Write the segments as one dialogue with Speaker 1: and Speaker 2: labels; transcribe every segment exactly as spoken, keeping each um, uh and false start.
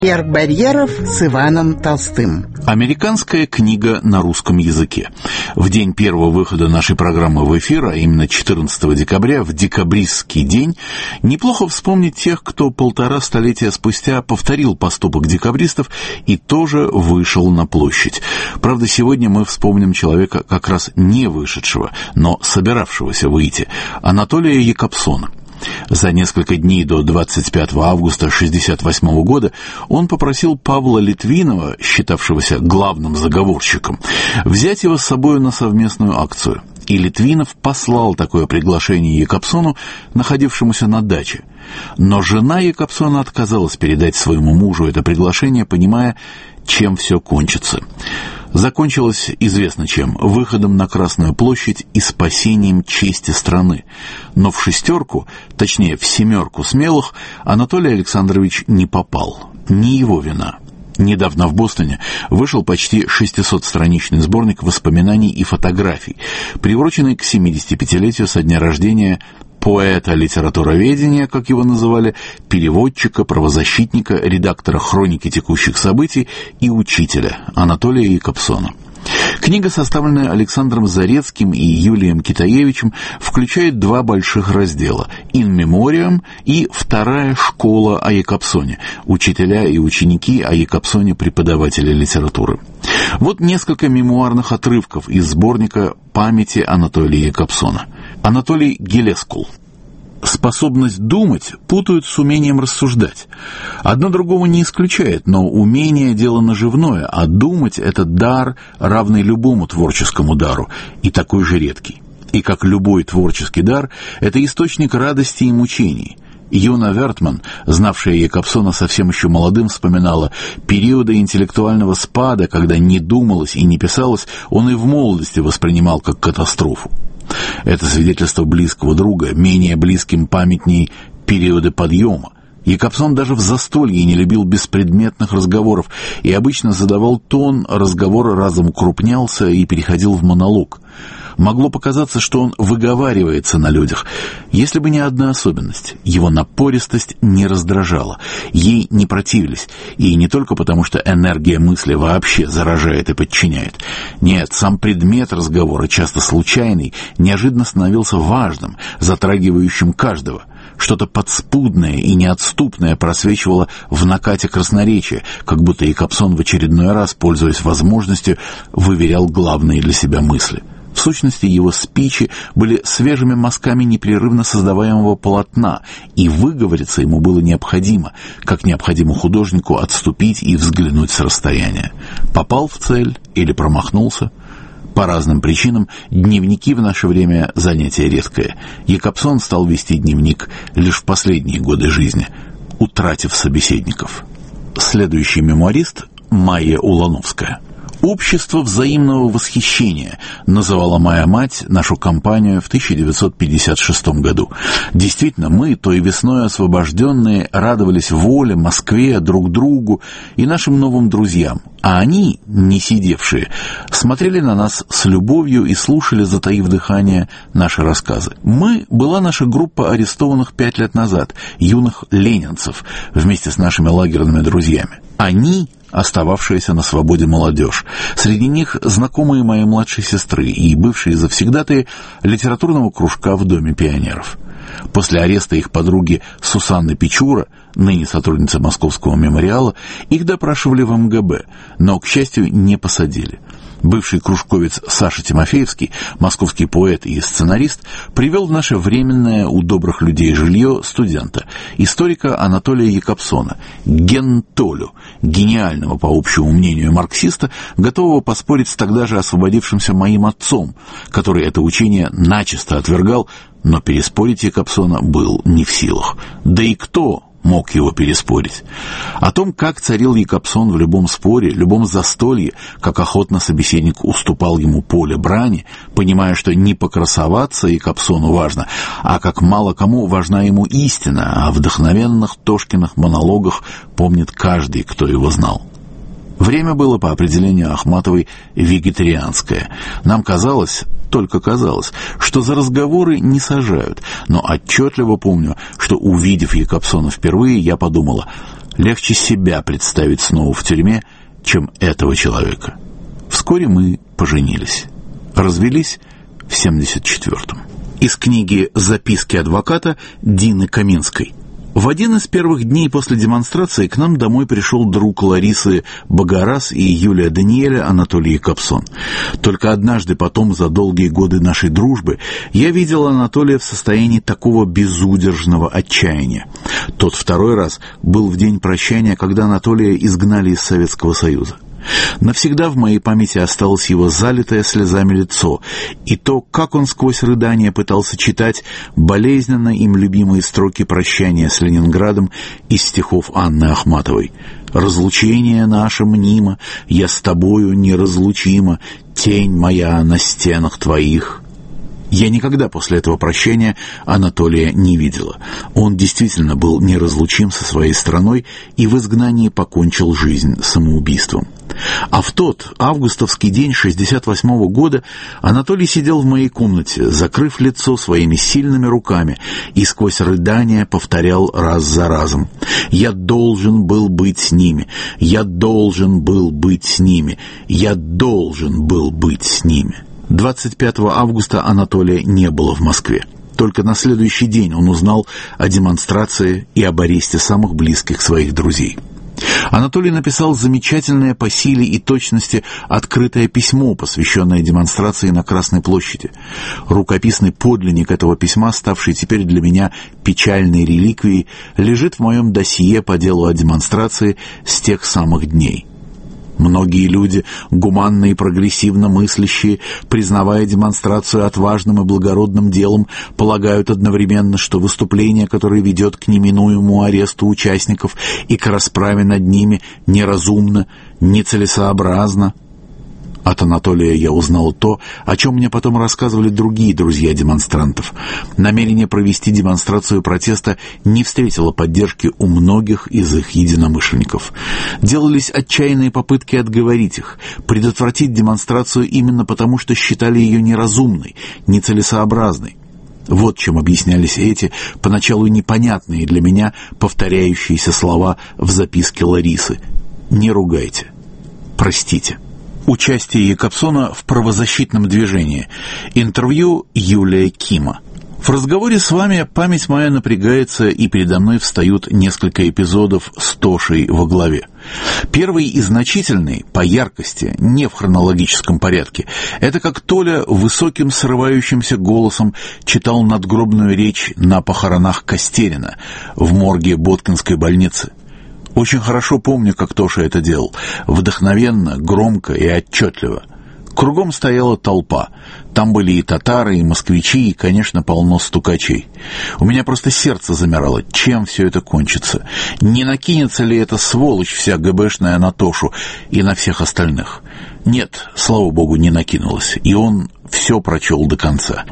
Speaker 1: Пьер Барьеров с Иваном Толстым.
Speaker 2: Американская книга на русском языке. В день первого выхода нашей программы в эфир, а именно четырнадцатого декабря, в декабристский день, неплохо вспомнить тех, кто полтора столетия спустя повторил поступок декабристов и тоже вышел на площадь. Правда, сегодня мы вспомним человека, как раз не вышедшего, но собиравшегося выйти, Анатолия Якобсона. За несколько дней до двадцать пятого августа шестьдесят восьмого года он попросил Павла Литвинова, считавшегося главным заговорщиком, взять его с собой на совместную акцию. И Литвинов послал такое приглашение Якобсону, находившемуся на даче. Но жена Якобсона отказалась передать своему мужу это приглашение, понимая, чем все кончится. Закончилось известно чем: выходом на Красную площадь и спасением чести страны. Но в шестерку, точнее в семерку смелых, Анатолий Александрович не попал. Не его вина. Недавно в Бостоне вышел почти шестисотстраничный сборник воспоминаний и фотографий, приуроченный к семидесятипятилетию со дня рождения поэта литературоведения, как его называли, переводчика, правозащитника, редактора хроники текущих событий и учителя Анатолия Якобсона. Книга, составленная Александром Зарецким и Юлием Китаевичем, включает два больших раздела «In Memoriam» и «Вторая школа о Якобсоне. Учителя и ученики о Якобсоне преподаватели литературы». Вот несколько мемуарных отрывков из сборника «Памяти Анатолия Якобсона». Анатолий Гелескул. Способность думать путают с умением рассуждать. Одно другого не исключает, но умение – дело наживное, а думать – это дар, равный любому творческому дару, и такой же редкий. И как любой творческий дар, это источник радости и мучений. Юна Вертман, знавшая Якобсона совсем еще молодым, вспоминала: периоды интеллектуального спада, когда не думалось и не писалось, он и в молодости воспринимал как катастрофу. Это свидетельство близкого друга, менее близким памятней периоды подъема. Якобсон даже в застолье не любил беспредметных разговоров и обычно задавал тон, разговор разом укрупнялся и переходил в монолог. Могло показаться, что он выговаривается на людях, если бы не одна особенность: его напористость не раздражала, ей не противились, и не только потому, что энергия мысли вообще заражает и подчиняет. Нет, сам предмет разговора, часто случайный, неожиданно становился важным, затрагивающим каждого. Что-то подспудное и неотступное просвечивало в накате красноречия, как будто Якобсон в очередной раз, пользуясь возможностью, выверял главные для себя мысли. В сущности, его спичи были свежими мазками непрерывно создаваемого полотна, и выговориться ему было необходимо, как необходимо художнику отступить и взглянуть с расстояния. Попал в цель или промахнулся? По разным причинам дневники в наше время занятие редкое. Якобсон стал вести дневник лишь в последние годы жизни, утратив собеседников. Следующий мемуарист – Майя Улановская. «Общество взаимного восхищения» называла моя мать нашу компанию в тысяча девятьсот пятьдесят шестом году. Действительно, мы, той весной освобожденные, радовались воле, Москве, друг другу и нашим новым друзьям. А они, не сидевшие, смотрели на нас с любовью и слушали, затаив дыхание, наши рассказы. «Мы» была наша группа арестованных пять лет назад, юных ленинцев, вместе с нашими лагерными друзьями. «Они» — остававшаяся на свободе молодежь. Среди них знакомые моей младшей сестры и бывшие завсегдатаи литературного кружка в Доме пионеров. После ареста их подруги Сусанны Печура, ныне сотрудницы Московского мемориала, их допрашивали в эм гэ бэ, но, к счастью, не посадили. Бывший кружковец Саша Тимофеевский, московский поэт и сценарист, привел в наше временное у добрых людей жилье студента, историка Анатолия Якобсона, ген-Толю, гениального, по общему мнению, марксиста, готового поспорить с тогда же освободившимся моим отцом, который это учение начисто отвергал, но переспорить Якобсона был не в силах. Да и кто мог его переспорить? О том, как царил Якобсон в любом споре, любом застолье, как охотно собеседник уступал ему поле брани, понимая, что не покрасоваться Якобсону важно, а как мало кому важна ему истина, о вдохновенных Тошкиных монологах помнит каждый, кто его знал. Время было, по определению Ахматовой, вегетарианское. Нам казалось, только казалось, что за разговоры не сажают, но отчетливо помню, что, увидев Якобсона впервые, я подумала: Легче себя представить снова в тюрьме, чем этого человека. Вскоре мы поженились. Развелись в семьдесят четвёртом. Из книги «Записки адвоката» Дины Каминской. В один из первых дней после демонстрации к нам домой пришел друг Ларисы Багарас и Юлия Даниэля Анатолий Якобсон. Только однажды потом, за долгие годы нашей дружбы, я видел Анатолия в состоянии такого безудержного отчаяния. Тот второй раз был в день прощания, когда Анатолия изгнали из Советского Союза. Навсегда в моей памяти осталось его залитое слезами лицо и то, как он сквозь рыдания пытался читать болезненно им любимые строки прощания с Ленинградом из стихов Анны Ахматовой. «Разлучение наше мнимо, я с тобою неразлучима, тень моя на стенах твоих». Я никогда после этого прощания Анатолия не видела. Он действительно был неразлучим со своей страной и в изгнании покончил жизнь самоубийством. А в тот августовский день шестьдесят восьмого года Анатолий сидел в моей комнате, закрыв лицо своими сильными руками, и сквозь рыдания повторял раз за разом: «Я должен был быть с ними, я должен был быть с ними, я должен был быть с ними». двадцать пятого августа Анатолия не было в Москве. Только на следующий день он узнал о демонстрации и об аресте самых близких своих друзей. Анатолий написал замечательное по силе и точности открытое письмо, посвященное демонстрации на Красной площади. Рукописный подлинник этого письма, ставший теперь для меня печальной реликвией, лежит в моем досье по делу о демонстрации с тех самых дней. Многие люди, гуманно и прогрессивно мыслящие, признавая демонстрацию отважным и благородным делом, полагают одновременно, что выступление, которое ведет к неминуемому аресту участников и к расправе над ними, неразумно, нецелесообразно. От Анатолия я узнал то, о чем мне потом рассказывали другие друзья демонстрантов. Намерение провести демонстрацию протеста не встретило поддержки у многих из их единомышленников. Делались отчаянные попытки отговорить их, предотвратить демонстрацию именно потому, что считали ее неразумной, нецелесообразной. Вот чем объяснялись эти, поначалу непонятные для меня, повторяющиеся слова в записке Ларисы: «Не ругайте, простите». Участие Якобсона в правозащитном движении. Интервью Юлия Кима. В разговоре с вами память моя напрягается, и передо мной встают несколько эпизодов с Тошей во главе. Первый и значительный, по яркости, не в хронологическом порядке, это как Толя высоким срывающимся голосом читал надгробную речь на похоронах Костерина в морге Боткинской больницы. Очень хорошо помню, как Тоша это делал. Вдохновенно, громко и отчетливо. Кругом стояла толпа. Там были и татары, и москвичи, и, конечно, полно стукачей. У меня просто сердце замирало. Чем все это кончится? Не накинется ли эта сволочь вся ГБшная на Тошу и на всех остальных? Нет, слава богу, не накинулась. И он все прочел до конца.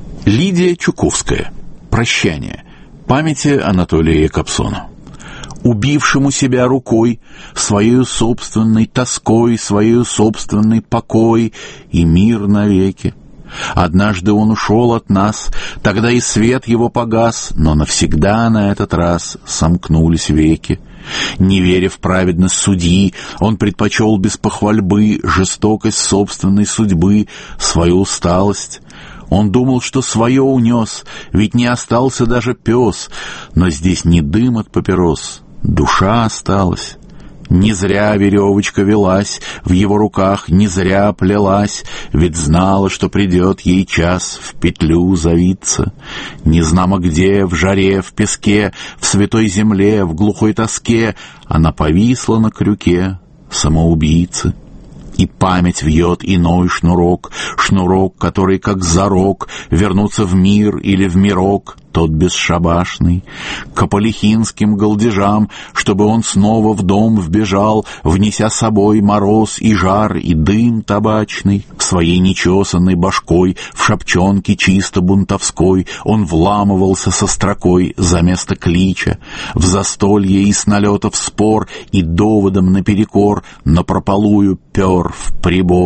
Speaker 2: Лидия Чуковская. «Прощание. Памяти Анатолия Якобсона». Убившему себя рукой, своею собственной тоской, своею собственной покой и мир навеки. Однажды он ушел от нас, тогда и свет его погас, но навсегда на этот раз сомкнулись веки. Не веря в праведность судьи, он предпочел без похвальбы жестокость собственной судьбы, свою усталость. Он думал, что свое унес, ведь не остался даже пес, но здесь не дым от папирос, душа осталась. Не зря веревочка велась в его руках, не зря плелась, ведь знала, что придет ей час в петлю завиться. Незнамо где, в жаре, в песке, в святой земле, в глухой тоске она повисла на крюке самоубийцы. И память вьет иной шнурок, шнурок, который, как зарок, вернуться в мир или в мирок, тот бесшабашный, к аполихинским голдежам, чтобы он снова в дом вбежал, внеся с собой мороз и жар и дым табачный. Своей нечесанной башкой в шапчонке чисто бунтовской он вламывался со строкой за место клича, в застолье и с налетов спор и доводом наперекор напропалую пер в прибор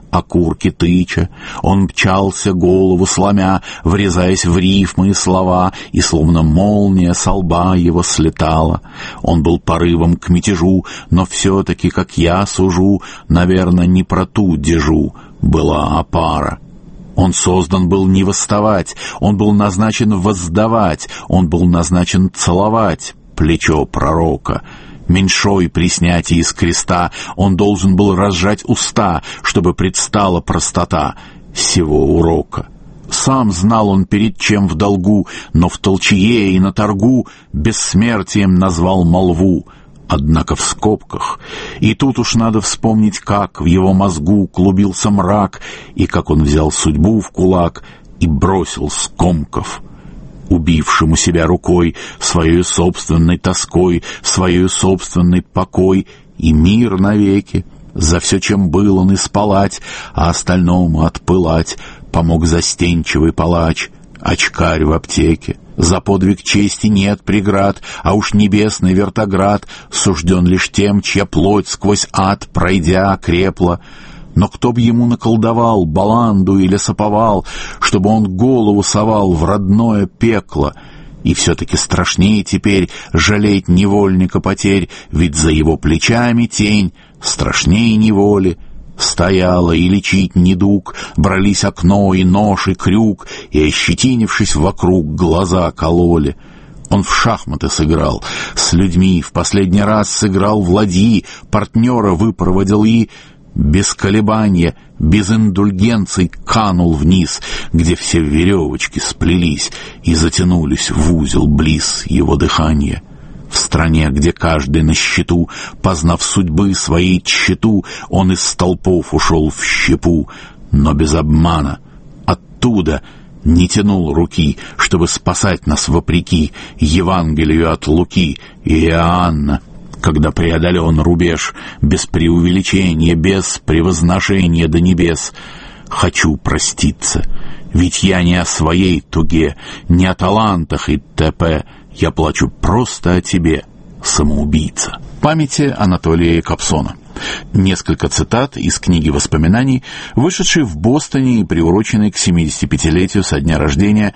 Speaker 2: окурки тыча. Он мчался, голову сломя, врезаясь в рифмы и слова, и словно молния со лба его слетала. Он был порывом к мятежу, но все-таки, как я сужу, наверное, не про ту дежу была опара. Он создан был не восставать, он был назначен воздавать, он был назначен целовать плечо пророка. Меньшой при снятии с креста он должен был разжать уста, чтобы предстала простота сего урока. Сам знал он, перед чем в долгу, но в толчье и на торгу бессмертием назвал молву. Однако в скобках, и тут уж надо вспомнить, как в его мозгу клубился мрак, и как он взял судьбу в кулак и бросил скомков. Убившему себя рукой, своей собственной тоской, своей собственный покой и мир навеки, за все, чем был он, исполать, а остальному отпылать, помог застенчивый палач, очкарь в аптеке. За подвиг чести нет преград, а уж небесный вертоград сужден лишь тем, чья плоть сквозь ад, пройдя, крепла. Но кто б ему наколдовал баланду или саповал, чтобы он голову совал в родное пекло? И все-таки страшнее теперь жалеть невольника потерь, ведь за его плечами тень страшнее неволи. Стояла и лечить недуг, брались окно и нож и крюк, и, ощетинившись вокруг, глаза кололи. Он в шахматы сыграл с людьми, в последний раз сыграл в ладьи, партнера выпроводил и... без колебания, без индульгенций канул вниз, где все веревочки сплелись и затянулись в узел близ его дыхания. В стране, где каждый на счету, познав судьбы своей тщету, он из столпов ушел в щепу, но без обмана. Оттуда не тянул руки, чтобы спасать нас вопреки Евангелию от Луки и Иоанна. Когда преодолен рубеж, без преувеличения, без превозношения до небес, хочу проститься, ведь я не о своей туге, не о талантах и т.п., я плачу просто о тебе, самоубийца. Памяти Анатолия Капсона. Несколько цитат из книги воспоминаний, вышедшей в Бостоне и приуроченной к семидесятипятилетию со дня рождения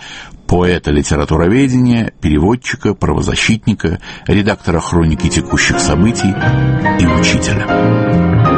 Speaker 2: поэта-литературоведения, переводчика, правозащитника, редактора хроники текущих событий и учителя.